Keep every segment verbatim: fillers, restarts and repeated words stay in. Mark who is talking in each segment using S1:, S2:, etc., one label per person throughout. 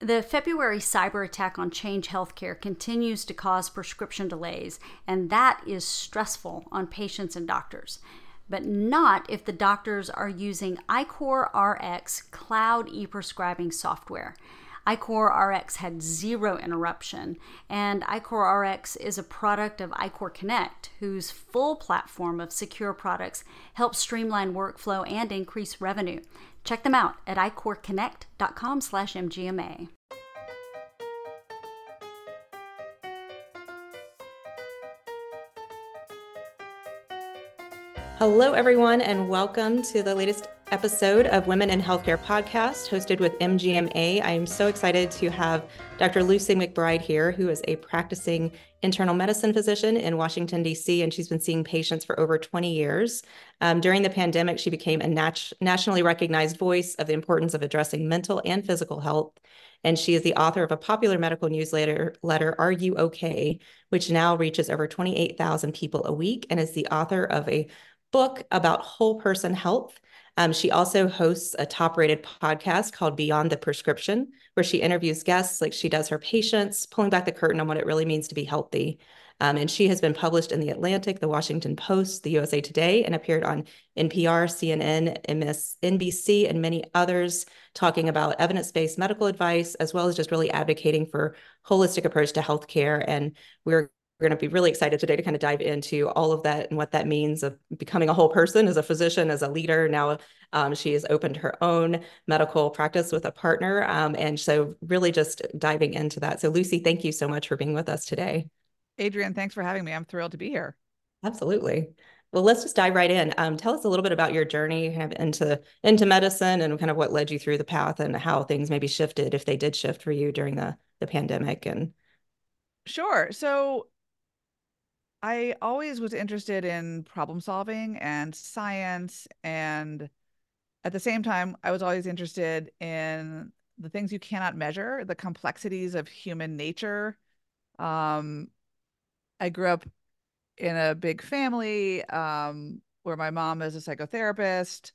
S1: The February cyber attack on Change Healthcare continues to cause prescription delays, and that is stressful on patients and doctors. But not if the doctors are using iCoreRx cloud e-prescribing software. iCoreRx had zero interruption, and iCoreRx is a product of iCoreConnect, whose full platform of secure products helps streamline workflow and increase revenue. Check them out at iCoreConnect.com slash MGMA.
S2: Hello, everyone, and welcome to the latest episode of Women in Healthcare podcast, hosted with M G M A. I am so excited to have Doctor Lucy McBride here, who is a practicing internal medicine physician in Washington, D C, and she's been seeing patients for over twenty years. Um, during the pandemic, she became a nat- nationally recognized voice of the importance of addressing mental and physical health. And she is the author of a popular medical newsletter, letter, Are You OK?, which now reaches over twenty-eight thousand people a week, and is the author of a book about whole person health. Um, she also hosts a top-rated podcast called Beyond the Prescription, where she interviews guests like she does her patients, pulling back the curtain on what it really means to be healthy. Um, and she has been published in The Atlantic, The Washington Post, the U S A Today, and appeared on N P R, C N N, M S N B C, and many others, talking about evidence-based medical advice, as well as just really advocating for holistic approach to healthcare. And we're We're going to be really excited today to kind of dive into all of that and what that means of becoming a whole person as a physician, as a leader. Now um, she has opened her own medical practice with a partner. Um, and so really just diving into that. So Lucy, thank you so much for being with us today.
S3: Adrienne, thanks for having me. I'm thrilled to be here.
S2: Absolutely. Well, let's just dive right in. Um, tell us a little bit about your journey kind of into, into medicine and kind of what led you through the path and how things maybe shifted, if they did shift for you during the, the pandemic. And
S3: Sure. So I always was interested in problem solving and science. And at the same time, I was always interested in the things you cannot measure, the complexities of human nature. Um, I grew up in a big family um, where my mom is a psychotherapist.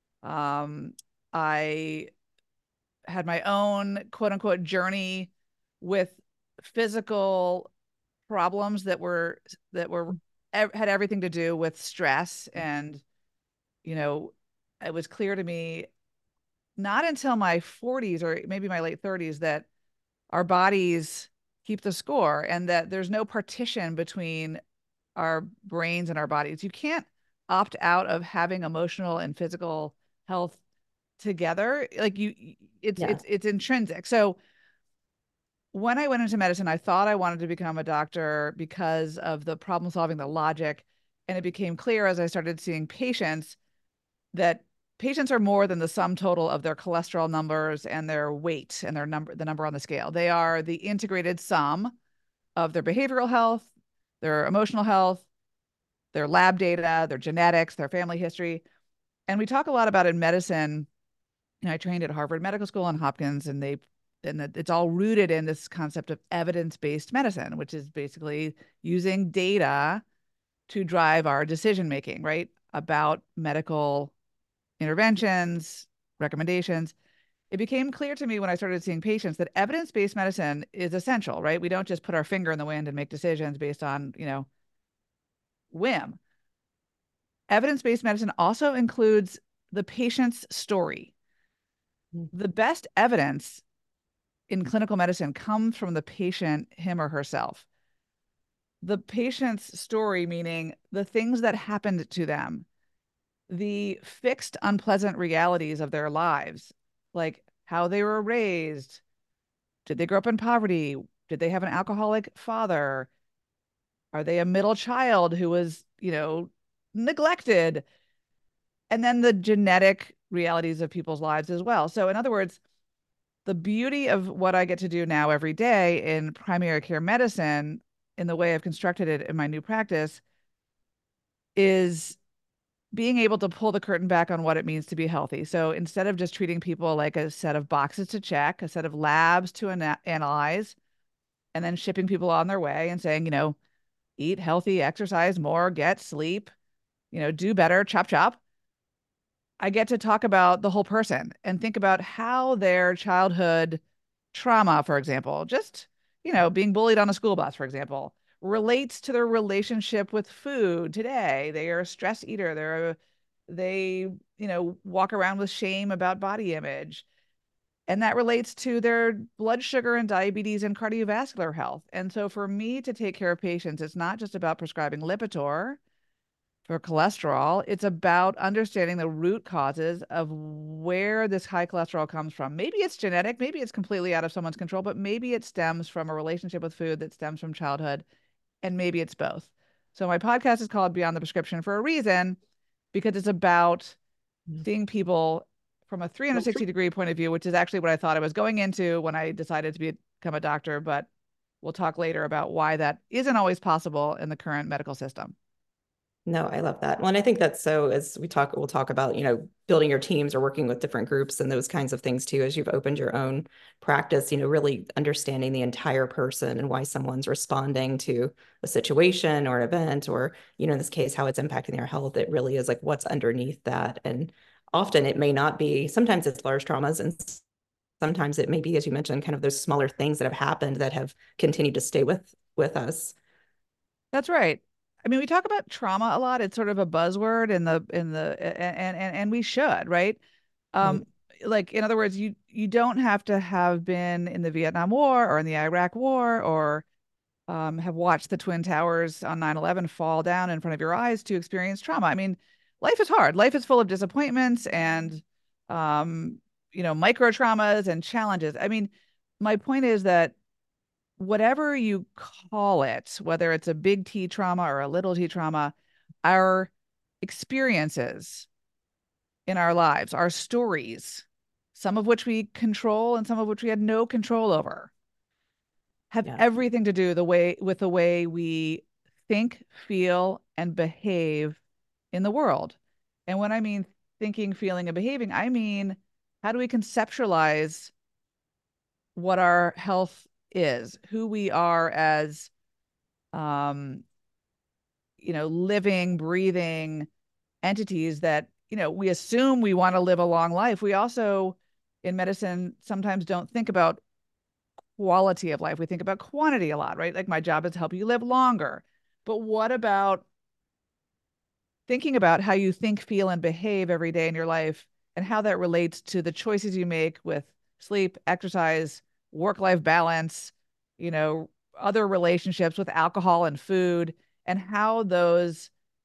S3: Um, I had my own quote unquote journey with physical problems that were that were had everything to do with stress. And you know it was clear to me not until my forties or maybe my late thirties that our bodies keep the score and that there's no partition between our brains and our bodies. You can't opt out of having emotional and physical health together. Like you it's
S2: yeah.
S3: it's it's intrinsic. So when I went into medicine, I thought I wanted to become a doctor because of the problem solving, the logic. And it became clear as I started seeing patients that patients are more than the sum total of their cholesterol numbers and their weight and their number, the number on the scale. They are the integrated sum of their behavioral health, their emotional health, their lab data, their genetics, their family history. And we talk a lot about in medicine. You know, I trained at Harvard Medical School and Hopkins, and they and it's all rooted in this concept of evidence-based medicine, which is basically using data to drive our decision making, right? About medical interventions, recommendations. It became clear to me when I started seeing patients that evidence-based medicine is essential, right? We don't just put our finger in the wind and make decisions based on, you know, whim. Evidence-based medicine also includes the patient's story. The best evidence in clinical medicine comes from the patient, him or herself. The patient's story, meaning the things that happened to them, the fixed, unpleasant realities of their lives, like how they were raised. Did they grow up in poverty? Did they have an alcoholic father? Are they a middle child who was, you know, neglected? And then the genetic realities of people's lives as well. So in other words, the beauty of what I get to do now every day in primary care medicine, in the way I've constructed it in my new practice, is being able to pull the curtain back on what it means to be healthy. So instead of just treating people like a set of boxes to check, a set of labs to ana- analyze, and then shipping people on their way and saying, you know, eat healthy, exercise more, get sleep, you know, do better, chop, chop. I get to talk about the whole person and think about how their childhood trauma, for example, just, you know, being bullied on a school bus, for example, relates to their relationship with food today. They are a stress eater. They're a, they, you know, walk around with shame about body image. And that relates to their blood sugar and diabetes and cardiovascular health. And so for me to take care of patients, it's not just about prescribing Lipitor for cholesterol. It's about understanding the root causes of where this high cholesterol comes from. Maybe it's genetic, maybe it's completely out of someone's control, but maybe it stems from a relationship with food that stems from childhood, and maybe it's both. So my podcast is called Beyond the Prescription for a reason, because it's about seeing people from a three hundred sixty degree point of view, which is actually what I thought I was going into when I decided to be, become a doctor. But we'll talk later about why that isn't always possible in the current medical system.
S2: No, I love that. Well, and I think that's so, as we talk, we'll talk about, you know, building your teams or working with different groups and those kinds of things too, as you've opened your own practice, you know, really understanding the entire person and why someone's responding to a situation or an event, or, you know, in this case, how it's impacting their health. It really is like what's underneath that. And often it may not be, sometimes it's large traumas, and sometimes it may be, as you mentioned, kind of those smaller things that have happened that have continued to stay with, with us.
S3: That's right. I mean, we talk about trauma a lot. It's sort of a buzzword in the in the and and and we should, right? Um, like in other words, you you don't have to have been in the Vietnam War or in the Iraq War or um, have watched the Twin Towers on nine eleven fall down in front of your eyes to experience trauma. I mean, life is hard. Life is full of disappointments and um, you know, micro traumas and challenges. I mean, my point is that whatever you call it, whether it's a big T trauma or a little T trauma, our experiences in our lives, our stories, some of which we control and some of which we had no control over, have
S2: Yeah.
S3: everything to do the way with the way we think, feel, and behave in the world. And when I mean thinking, feeling, and behaving, I mean, how do we conceptualize what our health is, who we are as, um, you know, living, breathing entities that, you know, we assume we want to live a long life. We also, in medicine, sometimes don't think about quality of life. We think about quantity a lot, right? Like my job is to help you live longer. But what about thinking about how you think, feel, and behave every day in your life and how that relates to the choices you make with sleep, exercise, work-life balance, you know, other relationships with alcohol and food, and how those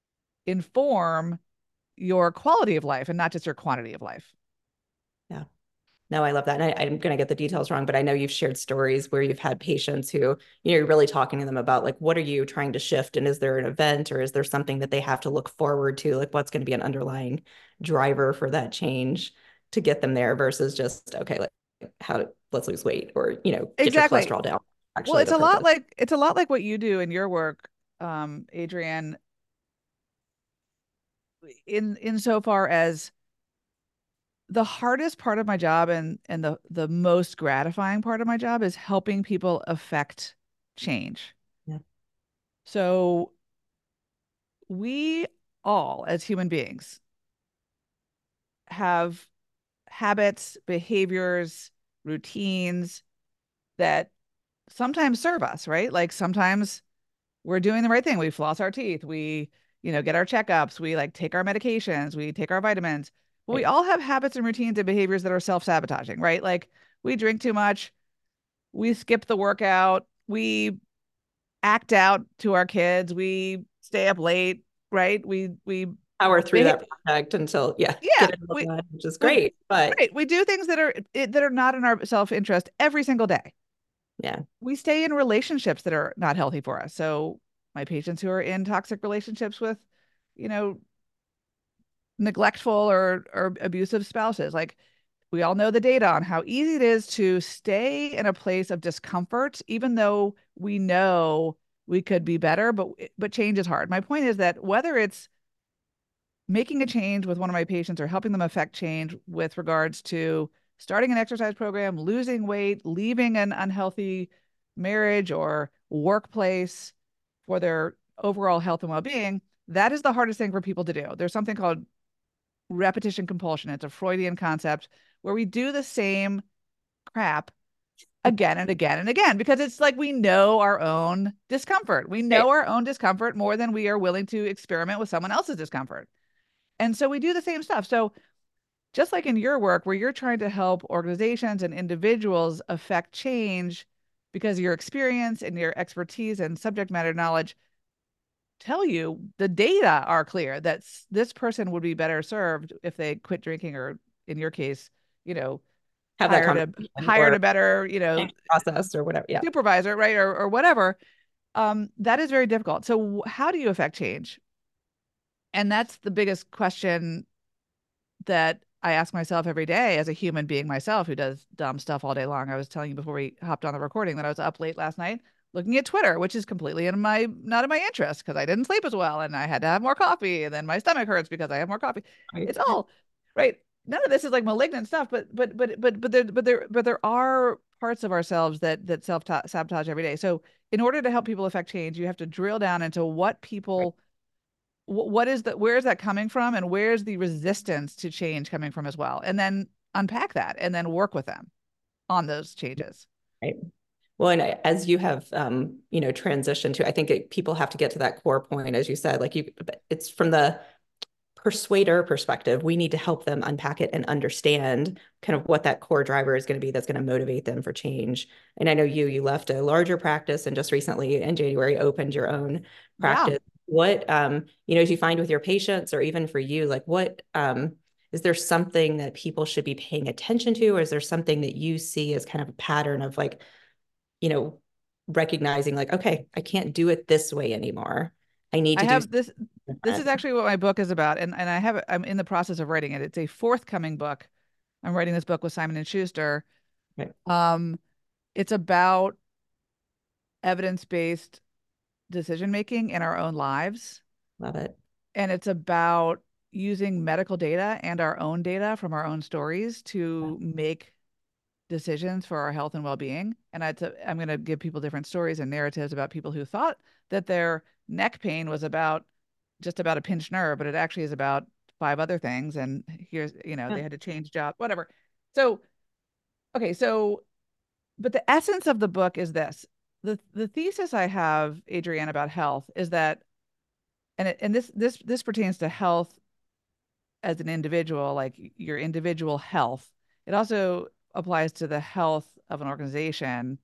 S3: inform your quality of life and not just your quantity of life.
S2: Yeah. No, I love that. And I, I'm going to get the details wrong, but I know you've shared stories where you've had patients who, you know, you're really talking to them about like, what are you trying to shift? And is there an event or is there something that they have to look forward to? Like what's going to be an underlying driver for that change to get them there versus just, okay, like how to, let's lose weight or, you know, get your
S3: Exactly.
S2: cholesterol down.
S3: Well,
S2: Actually,
S3: it's
S2: the
S3: a lot
S2: purpose.
S3: like it's a lot like what you do in your work, um, Adrienne, in insofar as the hardest part of my job and and the the most gratifying part of my job is helping people affect change.
S2: Yeah.
S3: So we all, as human beings, have habits, behaviors, routines that sometimes serve us, right? Like sometimes we're doing the right thing. We floss our teeth. We, you know, get our checkups. We like take our medications. We take our vitamins. But we
S2: Right.
S3: all have habits and routines and behaviors that are self-sabotaging, right? Like we drink too much. We skip the workout. We act out to our kids. We stay up late, right? We we
S2: Power through
S3: beha-
S2: that project until, yeah,
S3: yeah,
S2: get it all
S3: we
S2: done, which is
S3: we
S2: great. But
S3: right. We do things that are that are not in our self-interest every single day.
S2: yeah,
S3: We stay in relationships that are not healthy for us. So my patients who are in toxic relationships with, you know, neglectful or or abusive spouses, like we all know the data on how easy it is to stay in a place of discomfort, even though we know we could be better, but but change is hard. My point is that whether it's making a change with one of my patients or helping them affect change with regards to starting an exercise program, losing weight, leaving an unhealthy marriage or workplace for their overall health and well-being, that is the hardest thing for people to do. There's something called repetition compulsion. It's a Freudian concept where we do the same crap again and again and again, because it's like we know our own discomfort. We know
S2: Right.
S3: our own discomfort more than we are willing to experiment with someone else's discomfort. And so we do the same stuff. So just like in your work, where you're trying to help organizations and individuals affect change because your experience and your expertise and subject matter knowledge tell you the data are clear that this person would be better served if they quit drinking, or in your case, you know,
S2: Have that
S3: hired a
S2: conversation
S3: hired
S2: or
S3: a better, you know,
S2: process or whatever. Yeah.
S3: supervisor, right? Or or whatever. Um, that is very difficult. So how do you affect change? And that's the biggest question that I ask myself every day as a human being myself who does dumb stuff all day long. I was telling you before we hopped on the recording that I was up late last night looking at Twitter, which is completely in my not in my interest because I didn't sleep as well and I had to have more coffee and then my stomach hurts because I have more coffee.
S2: Right.
S3: It's all right. None of this is like malignant stuff, but but but but but there but there but there are parts of ourselves that that self sabotage every day. So in order to help people affect change, you have to drill down into what
S2: Right.
S3: people what is that, where is that coming from, and where's the resistance to change coming from as well, and then unpack that and then work with them on those changes.
S2: Right. Well, and as you have, um, you know, transitioned to, I think it, people have to get to that core point, as you said, like you, it's from the persuader perspective, we need to help them unpack it and understand kind of what that core driver is going to be that's going to motivate them for change. And I know you, you left a larger practice and just recently in January opened your own
S3: Yeah.
S2: practice. What, um, you know, as you find with your patients or even for you, like what, um, is there something that people should be paying attention to? Or is there something that you see as kind of a pattern of like, you know, recognizing like, okay, I can't do it this way anymore. I need
S3: I
S2: to do
S3: have
S2: something
S3: this this is
S2: different.
S3: actually what my book is about, and and I have I'm in the process of writing it. It's a forthcoming book. I'm writing this book with Simon and Schuster.
S2: Right.
S3: Um it's about evidence-based decision making in our own lives,
S2: Love it.
S3: and it's about using medical data and our own data from our own stories to make decisions for our health and well-being. And I'd, I'm going to give people different stories and narratives about people who thought that their neck pain was about just about a pinched nerve, but it actually is about five other things. And here's, you know,
S2: Yeah.
S3: they had to change job, whatever. So, okay. So, but the essence of the book is this. The, the thesis I have, Adrienne, about health is that, and it, and this this this pertains to health as an individual, like your individual health. It also applies to the health of an organization,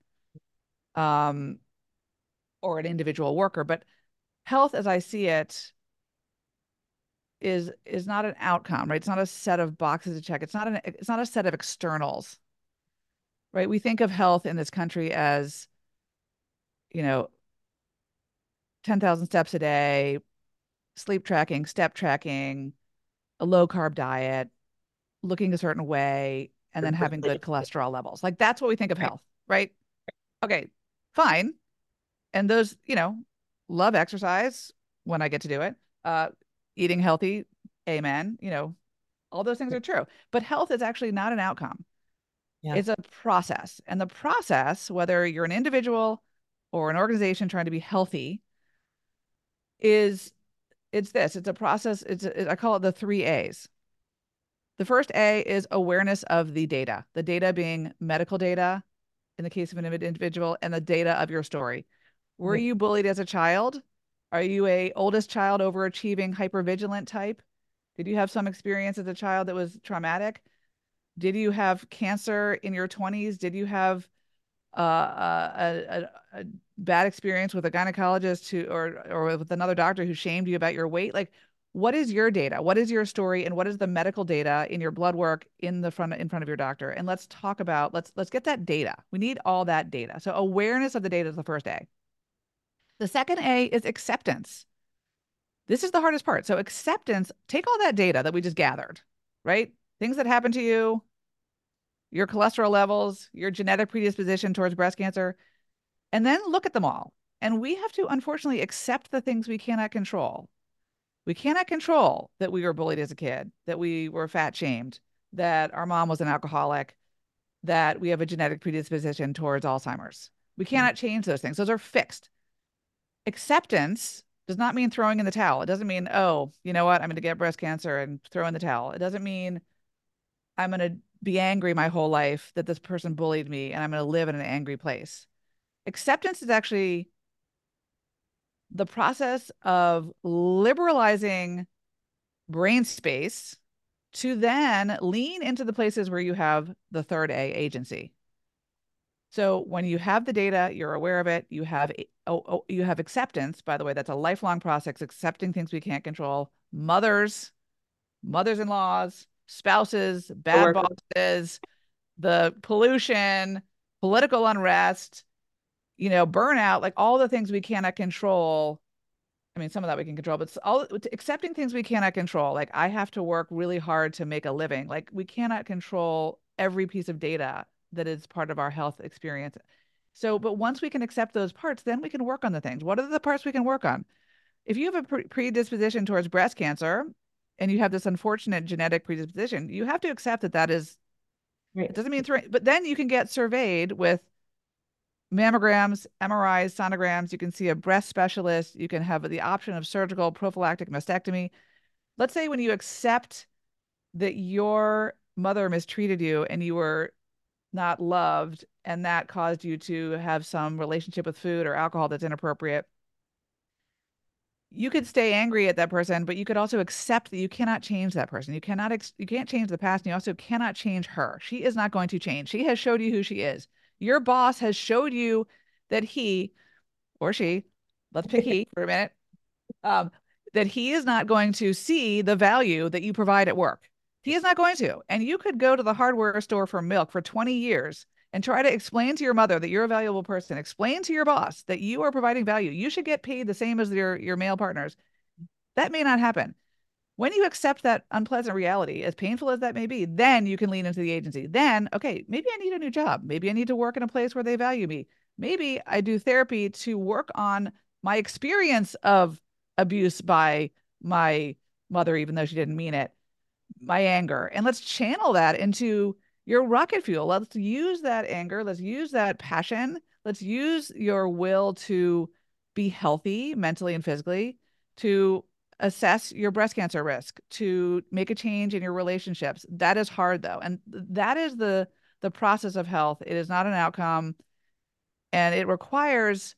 S3: um, or an individual worker. But health, as I see it, is is not an outcome, right? It's not a set of boxes to check. It's not an it's not a set of externals, right? We think of health in this country as, you know, ten thousand steps a day, sleep tracking, step tracking, a low carb diet, looking a certain way, and then having good cholesterol levels. Like that's what we think of
S2: Right.
S3: health, right? Okay, fine. And those, you know, love exercise when I get to do it. Uh, eating healthy, amen. You know, all those things are true. But health is actually not an outcome.
S2: Yeah.
S3: It's a process. And the process, whether you're an individual or an organization trying to be healthy, is it's this. It's a process. It's a, I call it the three A's. The first A is awareness of the data, the data being medical data in the case of an individual, and the data of your story. Were
S2: Right.
S3: you bullied as a child? Are you a oldest child overachieving hypervigilant type? Did you have some experience as a child that was traumatic? Did you have cancer in your twenties? Did you have uh, a, a, a bad experience with a gynecologist who, or or with another doctor who shamed you about your weight? Like, what is your data? What is your story, and what is the medical data in your blood work in the front in front of your doctor? And let's talk about let's let's get that data. We need all that data. So awareness of the data is the first A. The second A is acceptance. This is the hardest part. So acceptance, take all that data that we just gathered, right? Things that happen to you, your cholesterol levels, your genetic predisposition towards breast cancer, and then look at them all. And we have to unfortunately accept the things we cannot control. We cannot control that we were bullied as a kid, that we were fat shamed, that our mom was an alcoholic, that we have a genetic predisposition towards Alzheimer's. We cannot change those things. Those are fixed. Acceptance does not mean throwing in the towel. It doesn't mean, oh, you know what, I'm going to get breast cancer and throw in the towel. It doesn't mean I'm going to be angry my whole life that this person bullied me and I'm going to live in an angry place. Acceptance is actually the process of liberalizing brain space to then lean into the places where you have the third A, agency. So when you have the data, you're aware of it, you have oh, oh, you have acceptance. By the way, that's a lifelong process, accepting things we can't control. Mothers, mothers-in-laws, spouses, bad
S2: Coworker.
S3: bosses, the pollution, political unrest, you know, burnout, like all the things we cannot control. I mean, some of that we can control, but all accepting things we cannot control. Like I have to work really hard to make a living. Like we cannot control every piece of data that is part of our health experience. So, but once we can accept those parts, then we can work on the things. What are the parts we can work on? If you have a pre- predisposition towards breast cancer and you have this unfortunate genetic predisposition, you have to accept that that is,
S2: Right.
S3: it doesn't mean it's right, but then you can get surveyed with mammograms, M R Is, sonograms. You can see a breast specialist. You can have the option of surgical prophylactic mastectomy. Let's say when you accept that your mother mistreated you and you were not loved, and that caused you to have some relationship with food or alcohol that's inappropriate. You could stay angry at that person, but you could also accept that you cannot change that person. You cannot, ex- you can't change the past, and you also cannot change her. She is not going to change. She has showed you who she is. Your boss has showed you that he or she, let's pick he for a minute, um, that he is not going to see the value that you provide at work. He is not going to. And you could go to the hardware store for milk for twenty years and try to explain to your mother that you're a valuable person, explain to your boss that you are providing value. You should get paid the same as your, your male partners. That may not happen. When you accept that unpleasant reality, as painful as that may be, then you can lean into the agency. Then, okay, maybe I need a new job. Maybe I need to work in a place where they value me. Maybe I do therapy to work on my experience of abuse by my mother, even though she didn't mean it, my anger. And let's channel that into your rocket fuel. Let's use that anger. Let's use that passion. Let's use your will to be healthy mentally and physically, to assess your breast cancer risk, to make a change in your relationships. That is hard though. And that is the the process of health. It is not an outcome, and it requires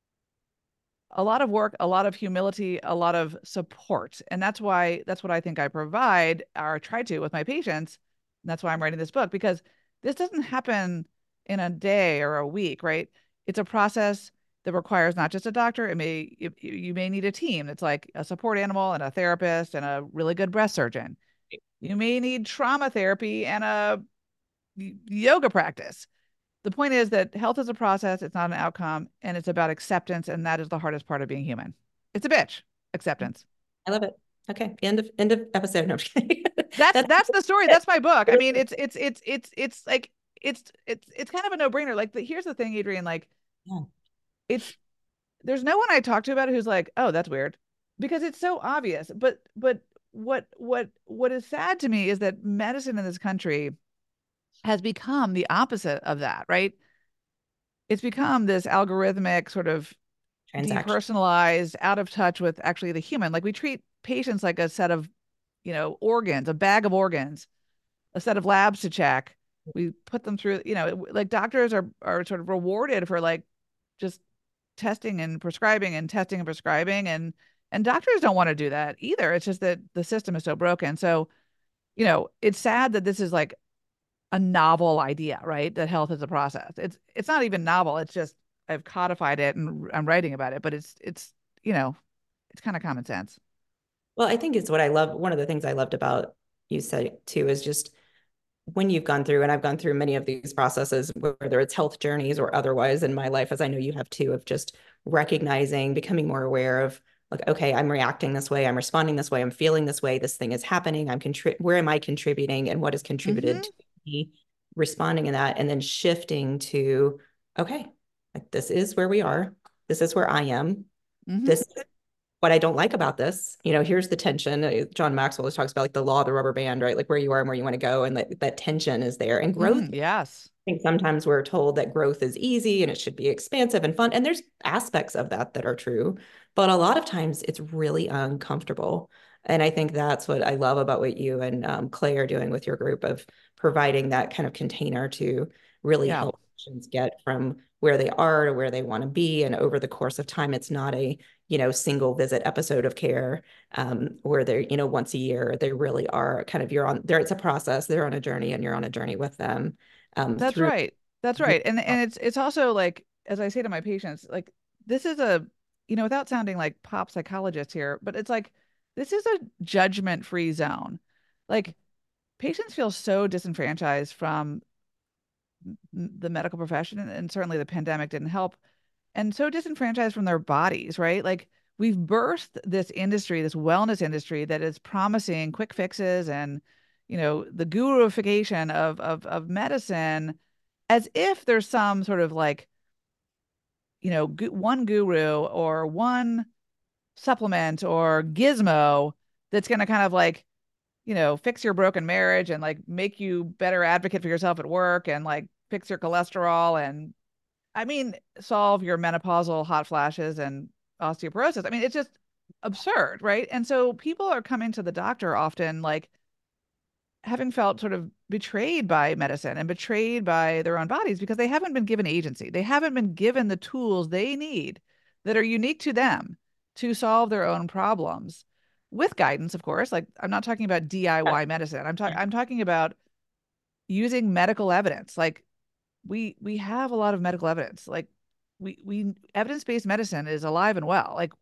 S3: a lot of work, a lot of humility, a lot of support. And that's why that's what I think I provide or try to with my patients. And that's why I'm writing this book, because this doesn't happen in a day or a week, right? It's a process that requires not just a doctor. It may you, you may need a team. It's like a support animal and a therapist and a really good breast surgeon. You may need trauma therapy and a yoga practice. The point is that health is a process, it's not an outcome, and it's about acceptance, and that is the hardest part of being human. It's a bitch, acceptance.
S2: I love it. Okay. End of end of episode. No, I'm just kidding.
S3: That's
S2: That's
S3: that's the story. That's my book. I mean, it's it's it's it's it's like it's it's it's kind of a no-brainer. Like the, here's the thing, Adrienne, like
S2: yeah.
S3: it's there's no one I talk to about it who's like, "Oh, that's weird." Because it's so obvious. But but what what what is sad to me is that medicine in this country has become the opposite of that, right? It's become this algorithmic sort of
S2: Transaction.
S3: depersonalized, out of touch with actually the human. Like we treat patients like a set of, you know, organs, a bag of organs, a set of labs to check. We put them through, you know, like doctors are are sort of rewarded for like just testing and prescribing and testing and prescribing, and and doctors don't want to do that either. It's just that the system is so broken. So, you know, it's sad that this is like a novel idea, right? That health is a process. It's it's not even novel. It's just I've codified it and I'm writing about it, but it's it's you know, it's kind of common sense.
S2: Well, I think it's what I love. One of the things I loved about you said too is just when you've gone through, and I've gone through many of these processes, whether it's health journeys or otherwise in my life, as I know you have too, of just recognizing, becoming more aware of like, okay, I'm reacting this way, I'm responding this way, I'm feeling this way, this thing is happening, I'm contri- where am I contributing and what has contributed
S3: Mm-hmm.
S2: to me responding in that, and then shifting to, okay, like this is where we are, this is where I am,
S3: Mm-hmm.
S2: this what I don't like about this, you know, here's the tension. John Maxwell always talks about like the law of the rubber band, right? Like where you are and where you want to go. And that, that tension is there. And growth,
S3: Mm-hmm. Yes.
S2: I think sometimes we're told that growth is easy and it should be expansive and fun. And there's aspects of that that are true. But a lot of times it's really uncomfortable. And I think that's what I love about what you and um, Clay are doing with your group of providing that kind of container to really
S3: Yeah,
S2: help patients get from where they are to where they want to be. And over the course of time, it's not a, you know, single visit episode of care um, where they're, you know, once a year, they really are kind of, you're on there. It's a process. They're on a journey and you're on a journey with them um,
S3: that's
S2: through.
S3: right. That's right. And and it's it's also like, as I say to my patients, like this is a, you know, without sounding like pop psychologist here, but it's like this is a judgment-free zone. Like patients feel so disenfranchised from the medical profession, and certainly the pandemic didn't help, and so disenfranchised from their bodies, right? Like we've birthed this industry, this wellness industry that is promising quick fixes and, you know, the guruification of of of medicine, as if there's some sort of like, you know, gu one guru or one supplement or gizmo that's going to kind of like, you know, fix your broken marriage and like make you better advocate for yourself at work and like fix your cholesterol and, I mean, solve your menopausal hot flashes and osteoporosis. I mean, it's just absurd, right? And so people are coming to the doctor often like having felt sort of betrayed by medicine and betrayed by their own bodies because they haven't been given agency. They haven't been given the tools they need that are unique to them to solve their own problems with guidance, of course. Like I'm not talking about D I Y medicine. I'm talking I'm talking about using medical evidence. Like we we have a lot of medical evidence. Like we we evidence-based medicine is alive and well. Like,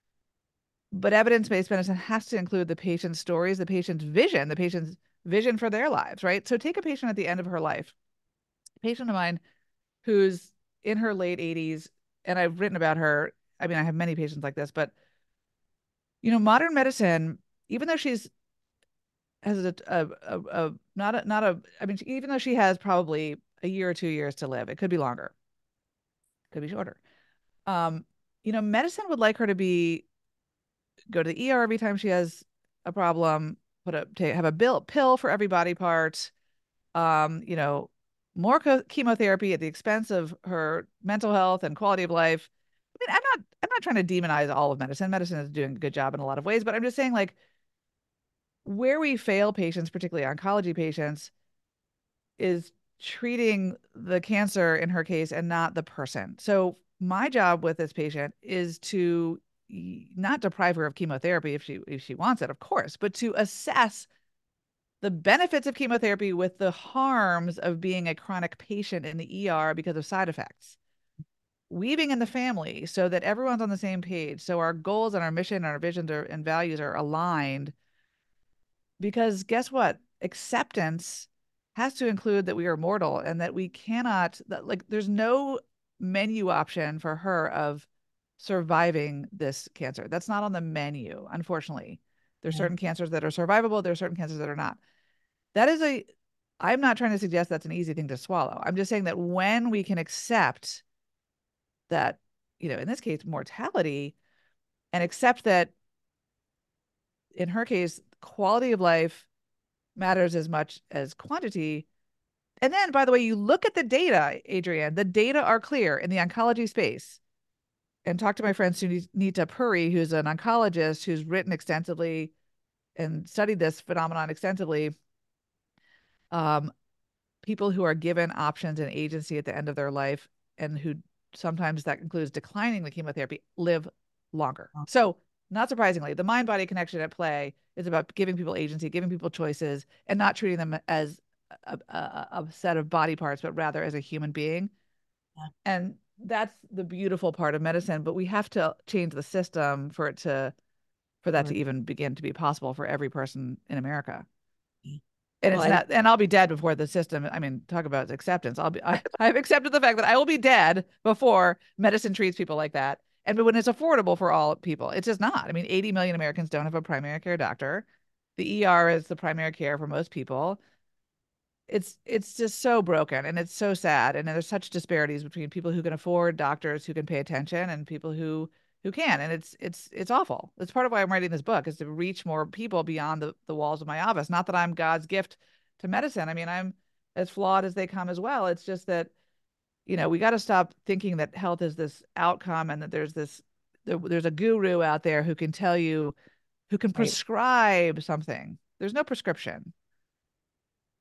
S3: but evidence-based medicine has to include the patient's stories, the patient's vision, the patient's vision for their lives, right? So take a patient at the end of her life, a patient of mine who's in her late eighties, and I've written about her. I mean, I have many patients like this, but you know, modern medicine, even though she's has a, a, a, a not a not a I mean, even though she has probably a year or two years to live, it could be longer, could be shorter. Um, you know, medicine would like her to be go to the E R every time she has a problem, put a take, have a bill, pill for every body part, um, you know, more co- chemotherapy at the expense of her mental health and quality of life. I mean, I'm not I'm not trying to demonize all of medicine. Medicine is doing a good job in a lot of ways, but I'm just saying like where we fail patients, particularly oncology patients, is treating the cancer in her case and not the person. So my job with this patient is to not deprive her of chemotherapy if she if she wants it, of course, but to assess the benefits of chemotherapy with the harms of being a chronic patient in the E R because of side effects. Weaving in the family so that everyone's on the same page, so our goals and our mission and our visions are, and values are aligned. Because guess what? Acceptance has to include that we are mortal and that we cannot, that like, there's no menu option for her of surviving this cancer. That's not on the menu, unfortunately. There's
S2: Yeah.
S3: certain cancers that are survivable, there's certain cancers that are not. That is a, I'm not trying to suggest that's an easy thing to swallow. I'm just saying that when we can accept that, you know, in this case, mortality, and accept that in her case, quality of life matters as much as quantity. And then, by the way, you look at the data, Adrienne, the data are clear in the oncology space. And talk to my friend Sunita Puri, who's an oncologist who's written extensively and studied this phenomenon extensively. Um, people who are given options and agency at the end of their life, and who sometimes that includes declining the chemotherapy, live longer. So, not surprisingly, the mind body connection at play is about giving people agency, giving people choices, and not treating them as a, a, a set of body parts, but rather as a human being.
S2: Yeah.
S3: And that's the beautiful part of medicine. But we have to change the system for it to, for that to even begin to be possible for every person in America. And
S2: Well,
S3: it's
S2: I,
S3: not, and I'll be dead before the system. I mean, talk about acceptance. I'll be, I, I've accepted the fact that I will be dead before medicine treats people like that. And when it's affordable for all people, it's just not. I mean, eighty million Americans don't have a primary care doctor. The E R is the primary care for most people. It's, it's just so broken and it's so sad. And there's such disparities between people who can afford doctors who can pay attention and people who, who can. And it's, it's, it's awful. It's part of why I'm writing this book, is to reach more people beyond the, the walls of my office. Not that I'm God's gift to medicine. I mean, I'm as flawed as they come as well. It's just that, you know, we got to stop thinking that health is this outcome and that there's this, there, there's a guru out there who can tell you, who can
S2: right.
S3: prescribe something. There's no prescription.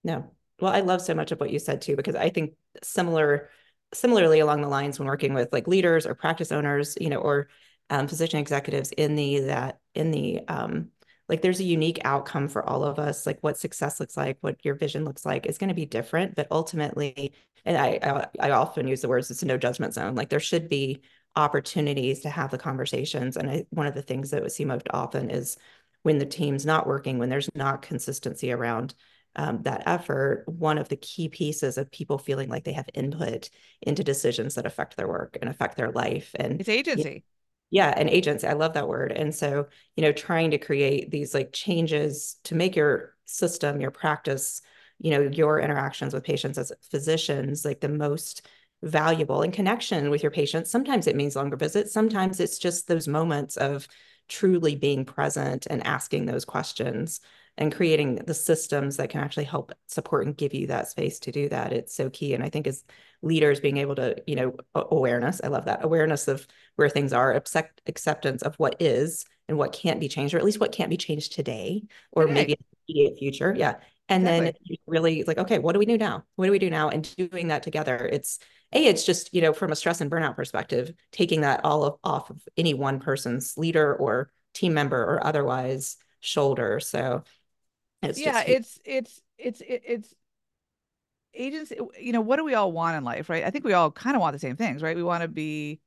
S2: No. Well, I love so much of what you said too, because I think similar, similarly along the lines when working with like leaders or practice owners, you know, or um, physician executives in the that in the um, like there's a unique outcome for all of us. Like what success looks like, what your vision looks like is going to be different, but ultimately, and I, I I often use the words it's a no judgment zone. Like there should be opportunities to have the conversations, and I, one of the things that we see most often is when the team's not working, when there's not consistency around um, that effort, one of the key pieces of people feeling like they have input into decisions that affect their work and affect their life. And
S3: It's agency.
S2: You know, yeah, and agency. I love that word. And so, you know, trying to create these like changes to make your system, your practice, you know, your interactions with patients as physicians, like the most valuable in connection with your patients. Sometimes it means longer visits. Sometimes it's just those moments of truly being present and asking those questions and creating the systems that can actually help support and give you that space to do that. It's so key. And I think as leaders being able to, you know, awareness, I love that awareness of where things are, accept, acceptance of what is and what can't be changed, or at least what can't be changed today, or
S3: Today.
S2: maybe in the immediate future. Yeah. And
S3: Exactly.
S2: then really like, okay, what do we do now? What do we do now? And doing that together, it's, A, it's just, you know, from a stress and burnout perspective, taking that all of, off of any one person's leader or team member or otherwise shoulder. So it's
S3: Yeah,
S2: just,
S3: it's it's it's it's agency. You know, what do we all want in life, right? I think we all kind of want the same things, right? We want to be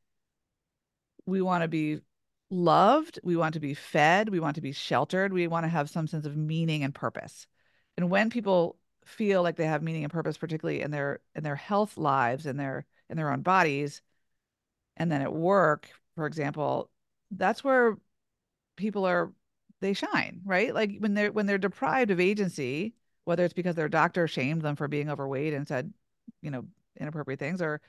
S3: we want to be loved, we want to be fed, we want to be sheltered, we want to have some sense of meaning and purpose. And when people feel like they have meaning and purpose, particularly in their in their health lives and their in their own bodies, and then at work, for example, that's where people are they shine, right? Like when they're when they're deprived of agency, whether it's because their doctor shamed them for being overweight and said, you know, inappropriate things, or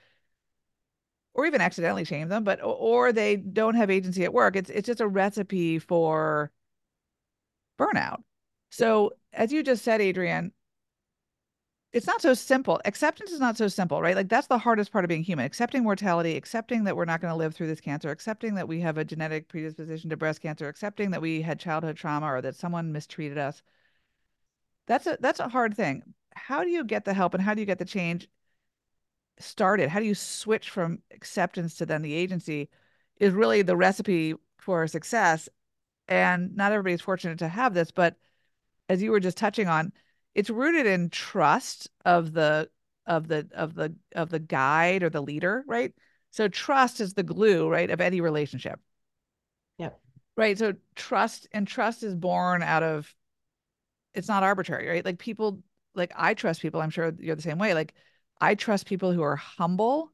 S3: or even accidentally shame them, but or they don't have agency at work. It's it's just a recipe for burnout. So as you just said, Adrienne, it's not so simple. Acceptance is not so simple, right? Like that's the hardest part of being human. Accepting mortality, accepting that we're not going to live through this cancer, accepting that we have a genetic predisposition to breast cancer, accepting that we had childhood trauma or that someone mistreated us. That's a that's a hard thing. How do you get the help and how do you get the change started? How do you switch from acceptance to then the agency is really the recipe for success. And not everybody's fortunate to have this, but as you were just touching on, it's rooted in trust of the of the of the of the guide or the leader, right? So trust is the glue, right, of any relationship.
S2: yeah,
S3: Right. So trust and trust is born out of it's not arbitrary, right? Like people like I trust people, I'm sure you're the same way. Like I trust people who are humble,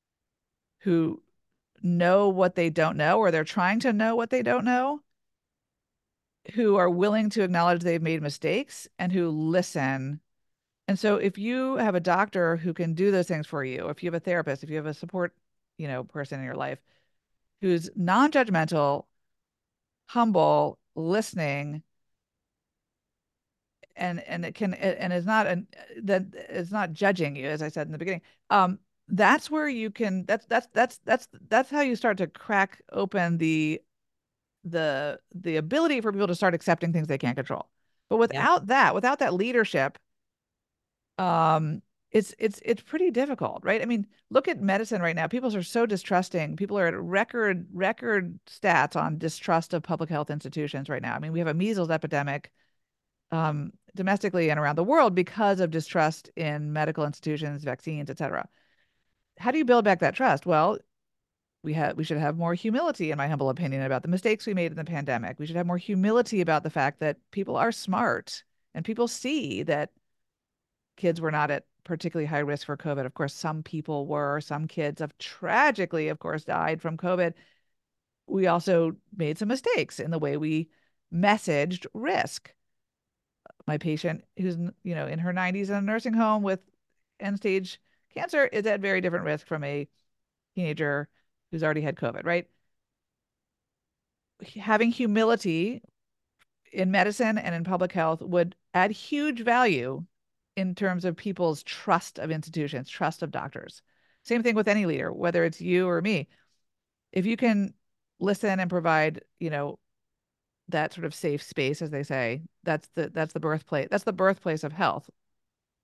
S3: who know what they don't know, or they're trying to know what they don't know, who are willing to acknowledge they've made mistakes and who listen. And so if you have a doctor who can do those things for you, if you have a therapist, if you have a support, you know, person in your life who's non-judgmental, humble, listening, and and it can and is not an that is not judging you, as I said in the beginning. Um, that's where you can that's that's that's that's that's how you start to crack open the the the ability for people to start accepting things they can't control. But
S2: yeah,
S3: without that, without that leadership, um, it's it's it's pretty difficult, right? I mean, look at medicine right now. People are so distrusting. People are at record record stats on distrust of public health institutions right now. I mean, we have a measles epidemic um, domestically and around the world because of distrust in medical institutions, vaccines, et cetera. How do you build back that trust? Well, we have we should have more humility, in my humble opinion, about the mistakes we made in the pandemic. We should have more humility about the fact that people are smart and people see that kids were not at particularly high risk for COVID. Of course, some people were. Some kids have tragically, of course, died from COVID. We also made some mistakes in the way we messaged risk. My patient, who's you know in her nineties in a nursing home with end stage cancer, is at very different risk from a teenager who's already had COVID. Right? Having humility in medicine and in public health would add huge value in terms of people's trust of institutions, trust of doctors. Same thing with any leader, whether it's you or me. If you can listen and provide, you know, that sort of safe space, as they say, that's the that's the birthplace. That's the birthplace of health.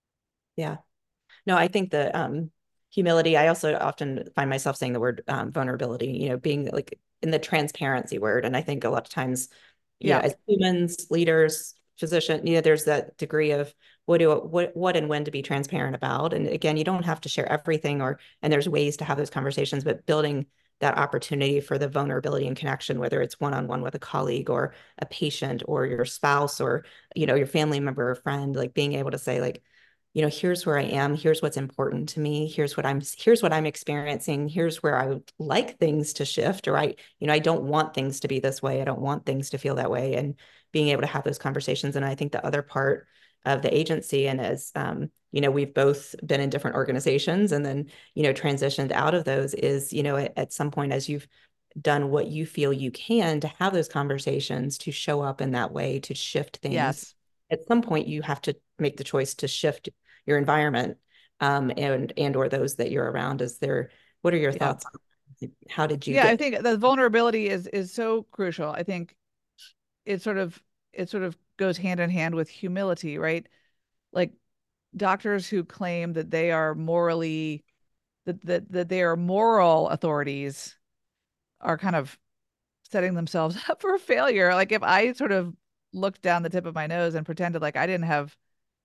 S2: Yeah. No, I think the um, humility, I also often find myself saying the word um, vulnerability, you know, being like in the transparency word. And I think a lot of times, you know,
S3: Yeah.
S2: as humans, leaders, physician, you know, there's that degree of what do what what and when to be transparent about. And again, you don't have to share everything, or and there's ways to have those conversations, but building that opportunity for the vulnerability and connection, whether it's one-on-one with a colleague or a patient or your spouse or, you know, your family member or friend, like being able to say like, you know, here's where I am, here's what's important to me, here's what I'm here's what I'm experiencing, here's where I would like things to shift, or I, you know, I don't want things to be this way. I don't want things to feel that way. And being able to have those conversations. And I think the other part of the agency, and as um, you know, we've both been in different organizations and then, you know, transitioned out of those is, you know, at, at some point as you've done what you feel you can to have those conversations, to show up in that way, to shift things.
S3: Yes.
S2: At some point you have to make the choice to shift your environment um, and and or those that you're around. Is there, what are your
S3: Yeah.
S2: thoughts? How did you
S3: Yeah, I
S2: get?
S3: think the vulnerability is is so crucial. I think it sort of it sort of goes hand in hand with humility, right? Like doctors who claim that they are morally that that that they are moral authorities are kind of setting themselves up for failure. Like if I sort of looked down the tip of my nose and pretended like I didn't have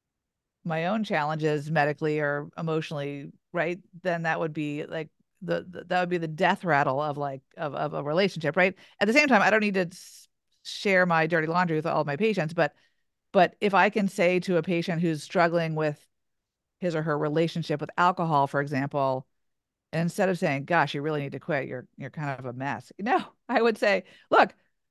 S3: my own challenges medically or emotionally, right? Then that would be like the, the that would be the death rattle of like of of a relationship, right? At the same time, I don't need to s- share my dirty laundry with all of my patients, but but if I can say to a patient who's struggling with his or her relationship with alcohol, for example, and instead of saying, "Gosh, you really need to quit. You're you're kind of a mess." No, I would say, "Look,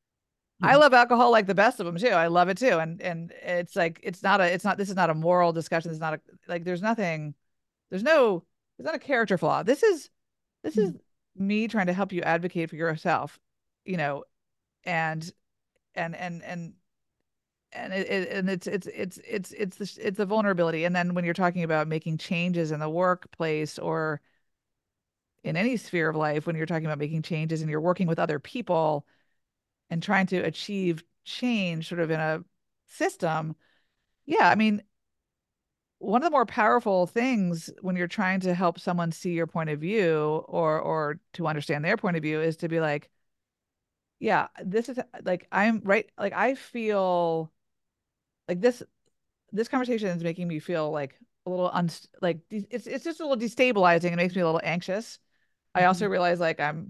S3: I love alcohol like the best of them too. I love it too." And and it's like it's not a it's not this is not a moral discussion. It's not a like there's nothing there's no there's not a character flaw. This is this is me trying to help you advocate for yourself, you know, and and and and and it, it and it's it's it's it's it's the it's the vulnerability. And then when you're talking about making changes in the workplace or in any sphere of life, when you're talking about making changes and you're working with other people and trying to achieve change sort of in a system, yeah, I mean, one of the more powerful things when you're trying to help someone see your point of view or or to understand their point of view is to be like, yeah, this is like I'm right, like I feel like this this conversation is making me feel like a little un like de- it's it's just a little destabilizing. It makes me a little anxious. I also realize like I'm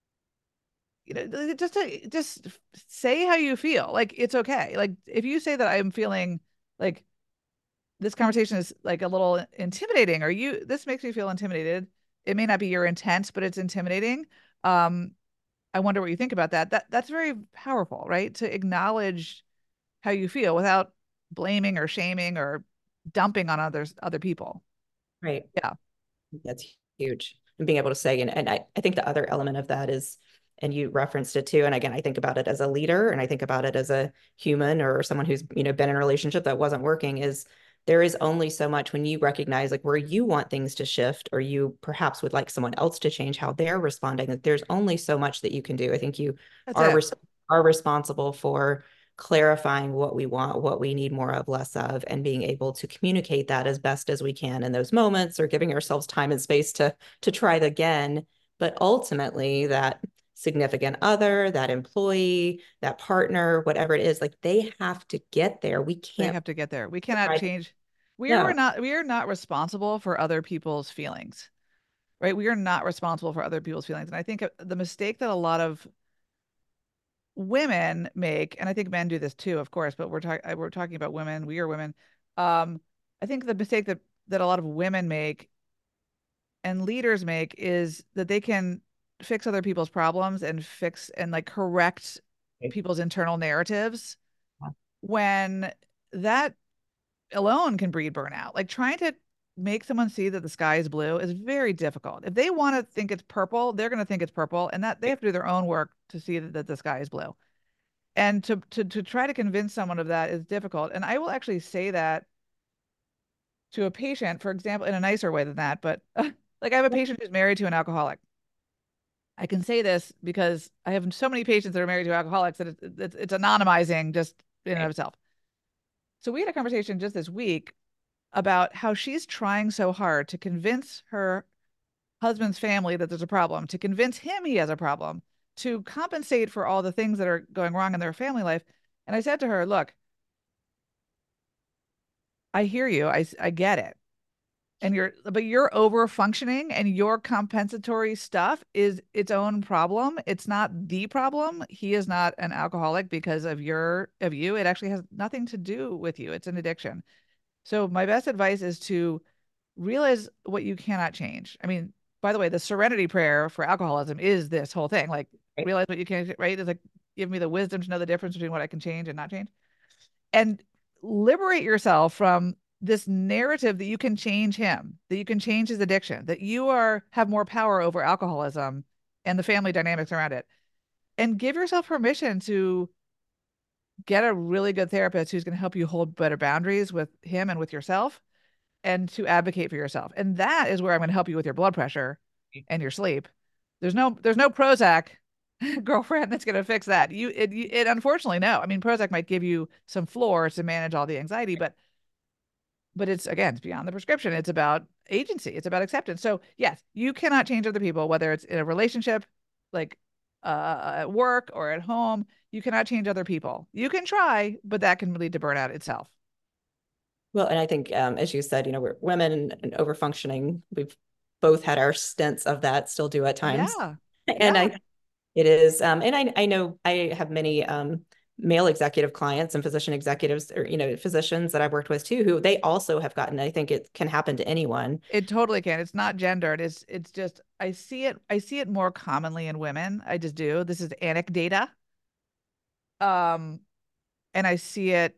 S3: you know just to just say how you feel. Like it's okay. Like if you say that I'm feeling like this conversation is like a little intimidating or you this makes me feel intimidated. It may not be your intent, but it's intimidating. Um, I wonder what you think about that. That that's very powerful, right? To acknowledge how you feel without blaming or shaming or dumping on others other people.
S2: Right.
S3: Yeah.
S2: That's huge. And being able to say, and, and I, I think the other element of that is, and you referenced it too. And again, I think about it as a leader and I think about it as a human or someone who's, you know, been in a relationship that wasn't working is there is only so much when you recognize like where you want things to shift or you perhaps would like someone else to change how they're responding, that there's only so much that you can do. I think you
S3: That's
S2: are,
S3: it.
S2: res are responsible for clarifying what we want, what we need more of, less of, and being able to communicate that as best as we can in those moments or giving ourselves time and space to to try it again. But ultimately that significant other, that employee, that partner, whatever it is, like they have to get there. We
S3: They
S2: can't
S3: have to get there. We cannot
S2: try to,
S3: change. We are
S2: no,
S3: not we are not responsible for other people's feelings, right? We are not responsible for other people's feelings. And I think the mistake that a lot of women make, and I think men do this too, of course, but we're talking we're talking about women, we are women. Um, I think the mistake that that a lot of women make and leaders make is that they can fix other people's problems and fix and like correct people's internal narratives when that alone can breed burnout. Like trying to make someone see that the sky is blue is very difficult. If they want to think it's purple, they're going to think it's purple, and that they have to do their own work to see that, that the sky is blue. And to to to try to convince someone of that is difficult. And I will actually say that to a patient, for example, in a nicer way than that, but like I have a patient who's married to an alcoholic. I can say this because I have so many patients that are married to alcoholics that it's, it's, it's anonymizing just in and of itself. So we had a conversation just this week about how she's trying so hard to convince her husband's family that there's a problem, to convince him he has a problem, to compensate for all the things that are going wrong in their family life. And I said to her, look, I hear you. I, I get it. And you're, but you're over functioning and your compensatory stuff is its own problem. It's not the problem. He is not an alcoholic because of your, of you. It actually has nothing to do with you. It's an addiction. So my best advice is to realize what you cannot change. I mean, by the way, the serenity prayer for alcoholism is this whole thing. Like,
S2: Right.
S3: realize what you can't, right? It's like, give me the wisdom to know the difference between what I can change and not change. And liberate yourself from this narrative that you can change him, that you can change his addiction, that you are have more power over alcoholism and the family dynamics around it. And give yourself permission to get a really good therapist who's going to help you hold better boundaries with him and with yourself and to advocate for yourself. And that is where I'm going to help you with your blood pressure and your sleep. There's no there's no Prozac girlfriend that's going to fix that. You it, it unfortunately no. I mean, Prozac might give you some floors to manage all the anxiety, but but it's again, it's beyond the prescription. It's about agency. It's about acceptance. So yes, you cannot change other people, whether it's in a relationship, like uh, at work or at home. You cannot change other people. You can try, but that can lead to burnout itself.
S2: Well, and I think, um, as you said, you know, we're women and, and overfunctioning. We've both had our stints of that, still do at times.
S3: Yeah.
S2: And
S3: Yeah.
S2: I, it is, um, and I, I know I have many um, male executive clients and physician executives, or, you know, physicians that I've worked with too, who they also have gotten, I think it can happen to anyone.
S3: It totally can. It's not gendered. It's it's just I see it I see it more commonly in women. I just do. This is anecdata. Um, and I see it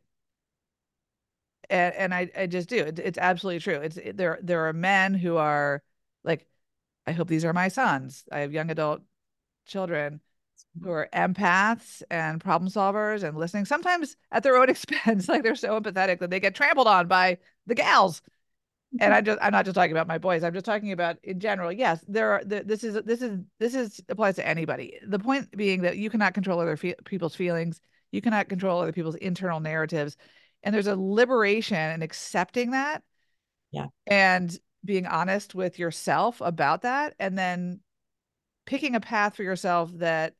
S3: and, and I, I just do. It, it's absolutely true. It's it, there there are men who are like, I hope these are my sons. I have young adult children who are empaths and problem solvers and listening, sometimes at their own expense. Like they're so empathetic that they get trampled on by the gals. And I just I'm not just talking about my boys. I'm just talking about in general. Yes, there are this is this is this is applies to anybody. The point being that you cannot control other fe people's feelings. You cannot control other people's internal narratives. And there's a liberation in accepting that.
S2: Yeah.
S3: And being honest with yourself about that, and then picking a path for yourself that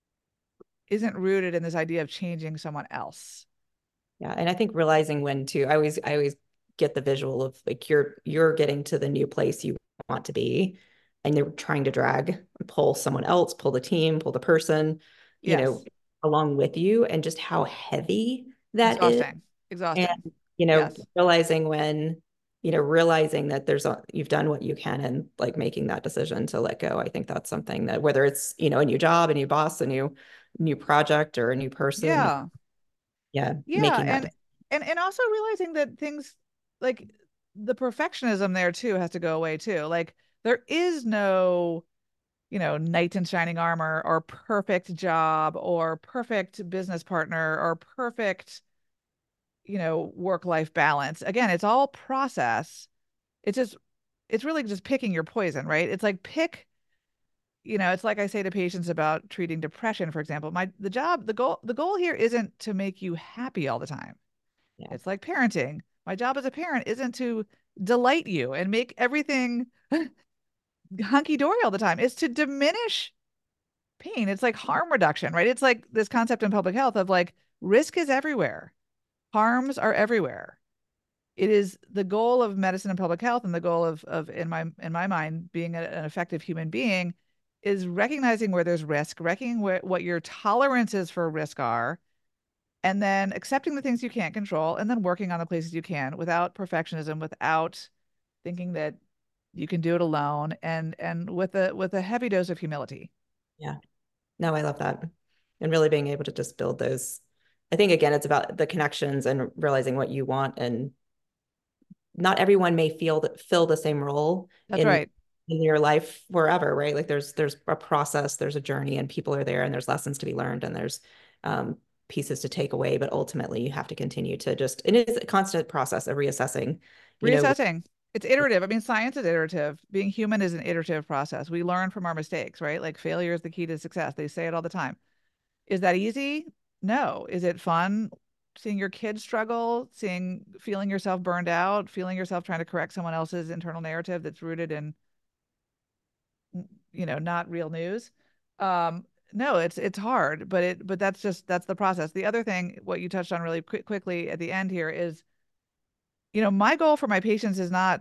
S3: isn't rooted in this idea of changing someone else.
S2: Yeah. And I think realizing when to, I always, I always get the visual of like, you're, you're getting to the new place you want to be, and they're trying to drag, pull someone else, pull the team, pull the person, you
S3: Yes.
S2: know, along with you, and just how heavy that is.
S3: Exhausting. Exhausting.
S2: And, you know,
S3: Yes.
S2: realizing when, you know, realizing that there's a, you've done what you can, and like making that decision to let go. I think that's something that, whether it's, you know, a new job, a new boss, a new, new project, or a new person.
S3: Yeah.
S2: Yeah.
S3: Yeah.
S2: Making
S3: And
S2: that.
S3: and and also realizing that things like the perfectionism there too has to go away too. Like there is no, you know, knight in shining armor or perfect job or perfect business partner or perfect, you know, work-life balance. Again, it's all process. It's just it's really just picking your poison, right? It's like pick, you know, it's like I say to patients about treating depression, for example. My the job, the goal, the goal here isn't to make you happy all the time.
S2: Yeah.
S3: It's like parenting. My job as a parent isn't to delight you and make everything hunky dory all the time. It's to diminish pain. It's like harm reduction, right? It's like this concept in public health of like risk is everywhere, harms are everywhere. It is the goal of medicine and public health, and the goal of of in my in my mind being a, an effective human being is recognizing where there's risk, recognizing where, what your tolerances for risk are, and then accepting the things you can't control, and then working on the places you can without perfectionism, without thinking that you can do it alone, and and with a with a heavy dose of humility.
S2: Yeah. No, I love that. And really being able to just build those. I think again, it's about the connections and realizing what you want, and not everyone may feel that fill the same role
S3: That's
S2: in
S3: right.
S2: in your life forever, right? Like there's there's a process, there's a journey, and people are there, and there's lessons to be learned, and there's um, pieces to take away. But ultimately, you have to continue to just, it is a constant process of reassessing, you know.
S3: Reassessing. It's iterative. I mean, science is iterative. Being human is an iterative process. We learn from our mistakes, right? Like failure is the key to success. They say it all the time. Is that easy? No. Is it fun? seeing your kids struggle, seeing, feeling yourself burned out, feeling yourself trying to correct someone else's internal narrative that's rooted in, you know, not real news. Um, no, it's it's hard, but it but that's just that's the process. The other thing, what you touched on really quick quickly at the end here is, you know, my goal for my patients is not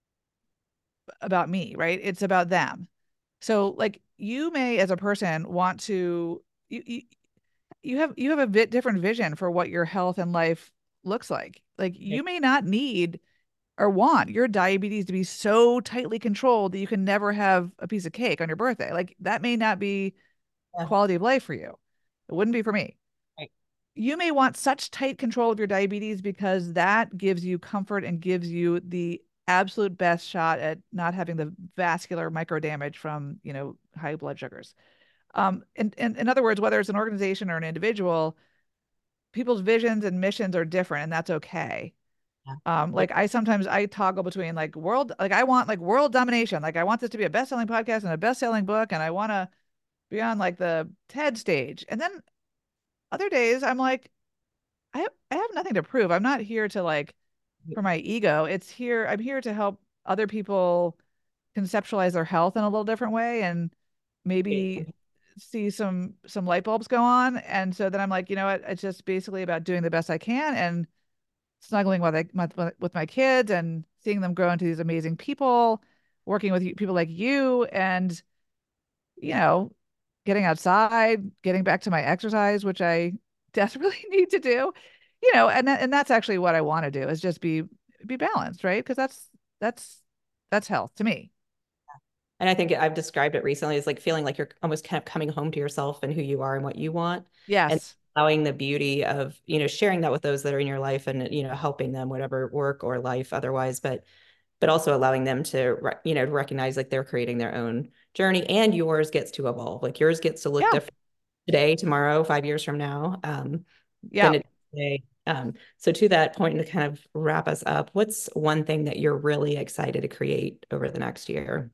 S3: about me, right? It's about them. So like you may as a person want to you you, you have you have a bit different vision for what your health and life looks like. Like you may not need or want your diabetes to be so tightly controlled that you can never have a piece of cake on your birthday. Like that may not be
S2: Yeah.
S3: quality of life for you. It wouldn't be for me.
S2: Right.
S3: You may want such tight control of your diabetes because that gives you comfort and gives you the absolute best shot at not having the vascular micro damage from, you know, high blood sugars. Um, and, and in other words, whether it's an organization or an individual, people's visions and missions are different, and that's okay.
S2: Yeah.
S3: Um, like I sometimes I toggle between like world, like I want like world domination. Like I want this to be a best-selling podcast and a best-selling book, and I want to be on like the TED stage. And then other days I'm like, I have, I have nothing to prove. I'm not here to like for my ego. It's here, I'm here to help other people conceptualize their health in a little different way and maybe see some some light bulbs go on. And so then I'm like, you know what? It's just basically about doing the best I can and snuggling with like my, with my kids and seeing them grow into these amazing people, working with you, people like you, and you know, getting outside, getting back to my exercise, which I desperately need to do, you know, and that, and that's actually what I want to do is just be be balanced, right? Because that's that's that's health to me.
S2: And I think I've described it recently as like feeling like you're almost kind of coming home to yourself and who you are and what you want, and
S3: Yes.
S2: allowing the beauty of, you know, sharing that with those that are in your life and, you know, helping them, whatever work or life otherwise, but but also allowing them to, you know, recognize like they're creating their own journey and yours gets to evolve. Like yours gets to look
S3: Yeah.
S2: different today, tomorrow, five years from now, um, than
S3: Yeah.
S2: it today. Um, so to that point, and to kind of wrap us up, what's one thing that you're really excited to create over the next year?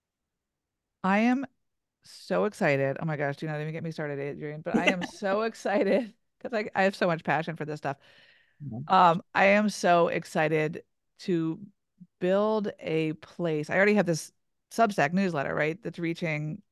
S3: I am so excited. Oh my gosh, do not even get me started, Adrienne, but I am so excited because I, I have so much passion for this stuff. Um, I am so excited to build a place. I already have this Substack newsletter, right? That's reaching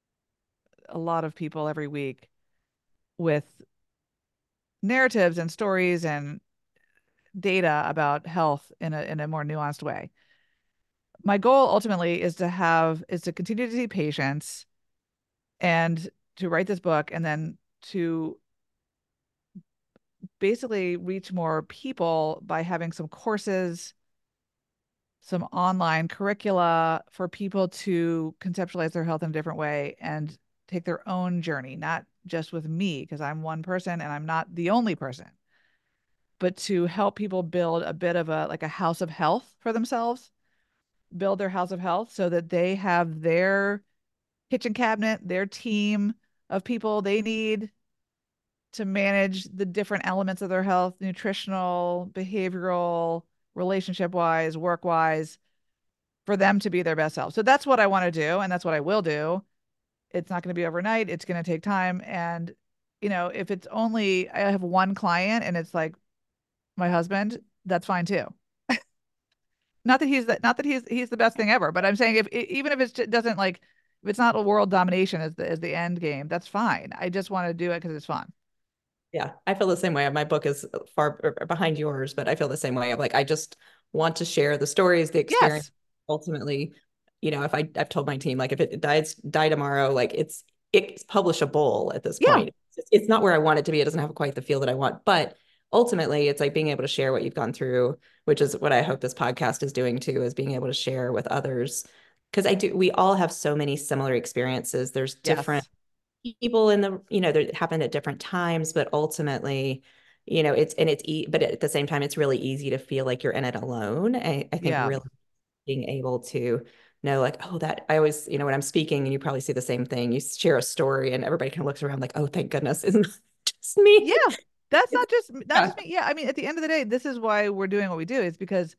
S3: a lot of people every week with narratives and stories and data about health in a in a more nuanced way. My goal ultimately is to have is to continue to see patients and to write this book and then to basically reach more people by having some courses, some online curricula for people to conceptualize their health in a different way and take their own journey, not just with me, because I'm one person and I'm not the only person, but to help people build a bit of a like a house of health for themselves, build their house of health so that they have their kitchen cabinet, their team of people they need to manage the different elements of their health, nutritional, behavioral, relationship wise, work wise, for them to be their best self. So that's what I want to do. And that's what I will do. It's not going to be overnight. It's going to take time. And, you know, if it's only, I have one client and it's like my husband, that's fine too. Not that he's that, not that he's, he's the best thing ever, but I'm saying if, even if it doesn't like, if it's not a world domination as the, as the end game, that's fine. I just want to do it because it's fun.
S2: Yeah, I feel the same way. My book is far behind yours, but I feel the same way. Of like, I just want to share the stories, the experience.
S3: Yes.
S2: Ultimately, you know, if I I've told my team like if it dies die tomorrow, like it's it's publishable at this
S3: Yeah.
S2: point. It's, it's not where I want it to be. It doesn't have quite the feel that I want, but ultimately, it's like being able to share what you've gone through, which is what I hope this podcast is doing too, is being able to share with others. Because I do, we all have so many similar experiences. There's different
S3: Yes.
S2: people in the, you know, that happened at different times, but ultimately, you know, it's, and it's, e but at the same time, it's really easy to feel like you're in it alone. I, I think
S3: Yeah.
S2: really being able to know like, oh, that I always, you know, when I'm speaking and you probably see the same thing, you share a story and everybody kind of looks around like, oh, thank goodness, isn't just me.
S3: Yeah. That's not just not
S2: Yeah.
S3: just me. Yeah. I mean, at the end of the day, this is why we're doing what we do, is because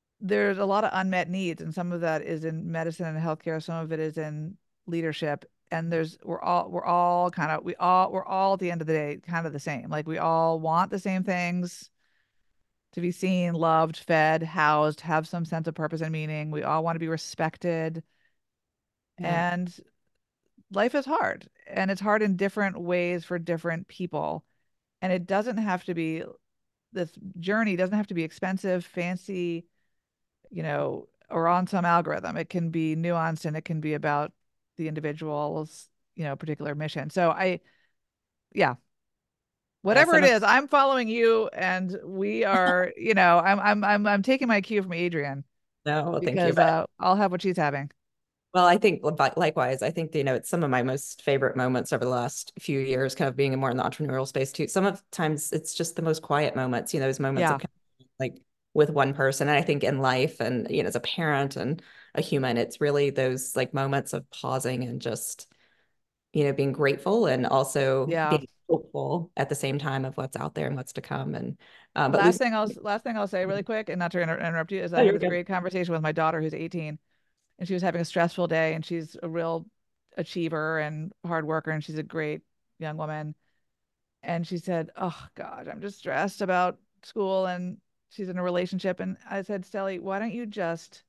S3: there's a lot of unmet needs, and some of that is in medicine and healthcare, some of it is in leadership. and there's we're all we're all kind of we all we're all at the end of the day kind of the same. Like we all want the same things: to be seen, loved, fed, housed, have some sense of purpose and meaning. We all want to be respected.
S2: Yeah.
S3: And life is hard, and it's hard in different ways for different people. And it doesn't have to be this journey doesn't have to be expensive, fancy, you know, or on some algorithm. It can be nuanced, and it can be about the individual's, you know, particular mission. So I, yeah,
S2: Yeah,
S3: whatever
S2: some
S3: it
S2: of
S3: is, I'm following you, and we are, you know, I'm I'm I'm I'm taking my cue from Adrienne
S2: no, well, thank you.
S3: because
S2: But
S3: uh, I'll have what she's having.
S2: well, I think li- likewise, I think, you know, it's some of my most favorite moments over the last few years, kind of being more in the entrepreneurial space too. Some of the times it's just the most quiet moments, you know, those moments of
S3: Yeah,
S2: kind of like with one person. And I think in life and, you know, as a parent and a human, it's really those like moments of pausing and just, you know, being grateful and also
S3: yeah.
S2: being hopeful at the same time of what's out there and what's to come. And, um, but
S3: Last
S2: Lucy,
S3: thing I'll last thing I'll say really quick, and not to inter interrupt you, is
S2: oh,
S3: I had
S2: you're
S3: this
S2: good.
S3: great conversation with my daughter who's eighteen, and she was having a stressful day, and she's a real achiever and hard worker, and she's a great young woman. And she said, "Oh gosh, I'm just stressed about school," and she's in a relationship. And I said, "Stelly, why don't you just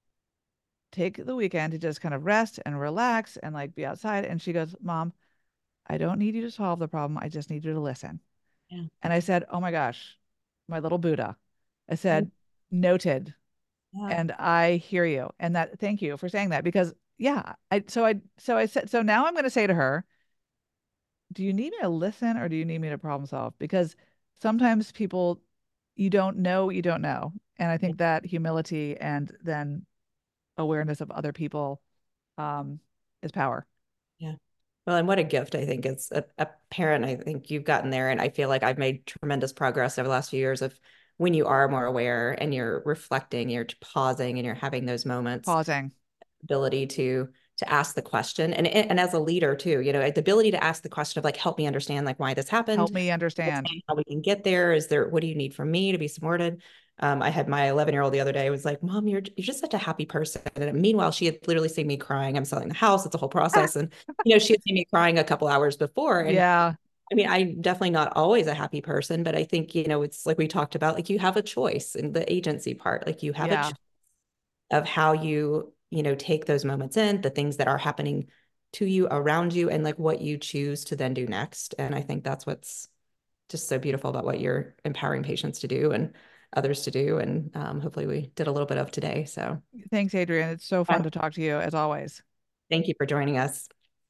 S3: take the weekend to just kind of rest and relax and like be outside?" And she goes, "Mom, I don't need you to solve the problem. I just need you to listen."
S2: Yeah.
S3: And I said, "Oh my gosh, my little Buddha." I
S2: Oh,
S3: said, "Noted."
S2: yeah.
S3: And I hear you. And that, thank you for saying that, because yeah, I, so I, so I said, so now I'm going to say to her, do you need me to listen or do you need me to problem solve? Because sometimes people, you don't know, you don't know. And I think that humility and then awareness of other people um, is power.
S2: Yeah. Well, and what a gift I think as a, a parent, I think you've gotten there. And I feel like I've made tremendous progress over the last few years of when you are more aware and you're reflecting, you're pausing and you're having those moments,
S3: Pausing.
S2: ability to to ask the question. And and as a leader too, you know, the ability to ask the question of like, help me understand like why this happened,
S3: Help me understand.
S2: how we can get there. Is there, what do you need from me to be supported? Um, I had my eleven year old the other day was like, Mom, you're you're just such a happy person. And meanwhile, she had literally seen me crying. I'm selling the house. It's a whole process. And, you know, she had seen me crying a couple hours before. And
S3: Yeah.
S2: I mean, I'm definitely not always a happy person, but I think, you know, it's like we talked about, like you have a choice in the agency part. Like you have a
S3: Yeah.
S2: choice of how you, you know, take those moments in, the things that are happening to you, around you, and like what you choose to then do next. And I think that's what's just so beautiful about what you're empowering patients to do and others to do. And um, hopefully we did a little bit of today. So
S3: Thanks, Adrienne. It's so
S2: uh,
S3: fun to talk to you as always.
S2: thank you for joining us.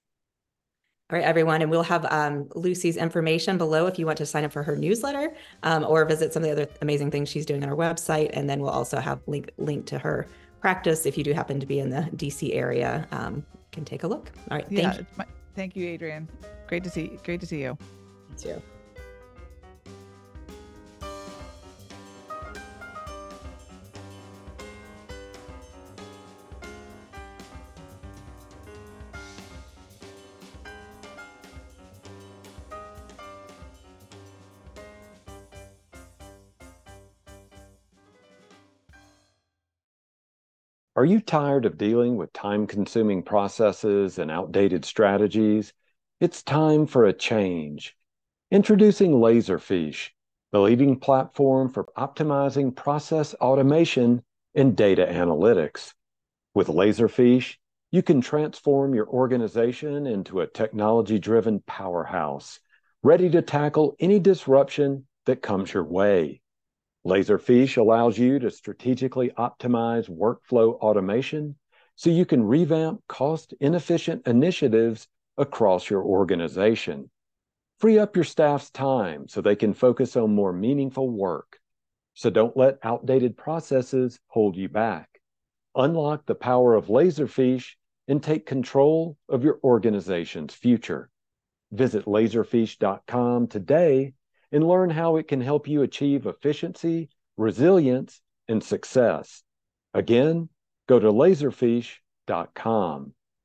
S2: All right, everyone. And we'll have um, Lucy's information below if you want to sign up for her newsletter um, or visit some of the other amazing things she's doing on our website. And then we'll also have link link to her practice if you do happen to be in the D C area. Um, can take a look. All right.
S3: Yeah.
S2: Thank you.
S3: My, thank you, Adrienne. Great to see. Great to see you.
S2: You too.
S4: Are you tired of dealing with time-consuming processes and outdated strategies? It's time for a change. Introducing Laserfiche, the leading platform for optimizing process automation and data analytics. With Laserfiche, you can transform your organization into a technology-driven powerhouse, ready to tackle any disruption that comes your way. Laserfiche allows you to strategically optimize workflow automation so you can revamp cost-inefficient initiatives across your organization. Free up your staff's time so they can focus on more meaningful work. So don't let outdated processes hold you back. Unlock the power of Laserfiche and take control of your organization's future. Visit laserfiche dot com today and learn how it can help you achieve efficiency, resilience, and success. Again, go to laserfiche dot com.